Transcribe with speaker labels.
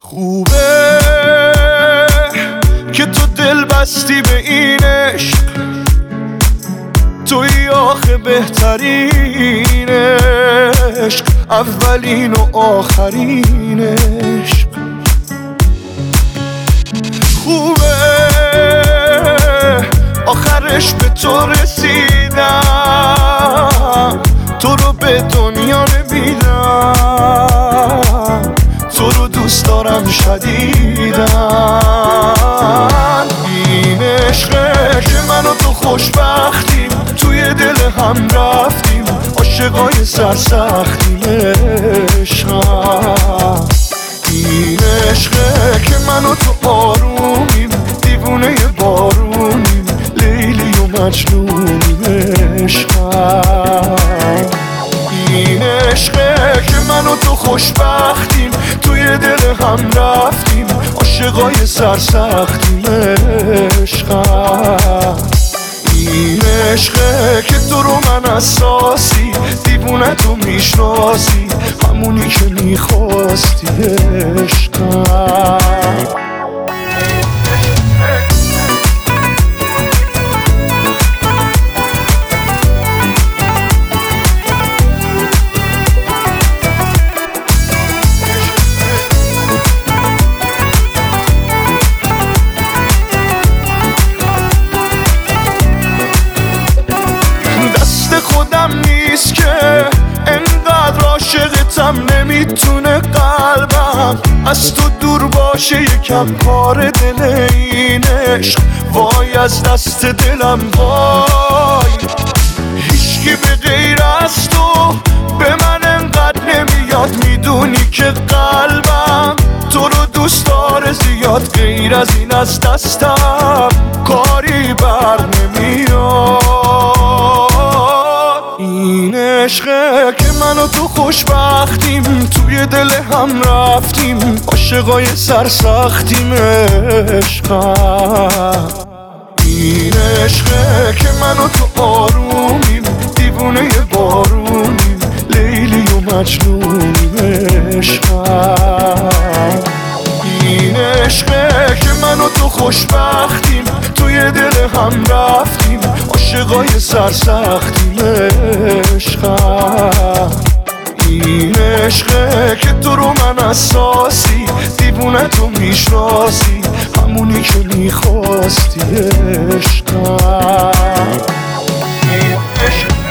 Speaker 1: خوبه که تو دل بستی به این عشق، توی آخه بهترین عشق، اولین و آخرین عشق. خوبه آخرش به تو رسیدم، تو رو به دنیا نمیدم، تو رو دوست دارم شدیدن. این عشقه که من و تو خوشبختیم، توی دل هم رفتیم، عاشقای سرسختیم. عشقم این عشقه که من و تو آرومیم، دیوونه بارونیم، لیلی و مجنونیم. عشقم این عشقه که من و تو خوشبختیم، توی دل هم رفتیم، عاشقای سرسختیم. عشقم این عشقه که تو رو من اساسی، دیوونه تو میشناسی، همونی که میخواستی. عشقم خودم نیست که انقدر عاشقتم، نمیتونه قلبم از تو دور باشه، یکم کار دل این عشق. وای از دست دلم وای، هیچکی به غیر از تو به من انقدر نمیاد. میدونی که قلبم تو رو دوست داره زیاد، غیر از این از دستم کاری بر نمیاد. این عشقه که من و تو خوشبختیم، توی دل هم رفتیم، عاشقای سرسختیم. عشقم این عشقه که من و تو آرومیم، دیوونه بارونیم، لیلی و مجنونیم. عشقم این عشقه که من و تو خوشبختیم، توی دل هم رفتیم، عاشقای سرسختیم. عشقم این عشقه که تو رو من اساسی، دیوونه تو میشناسی، همونی که میخواستی. عشقم این عشق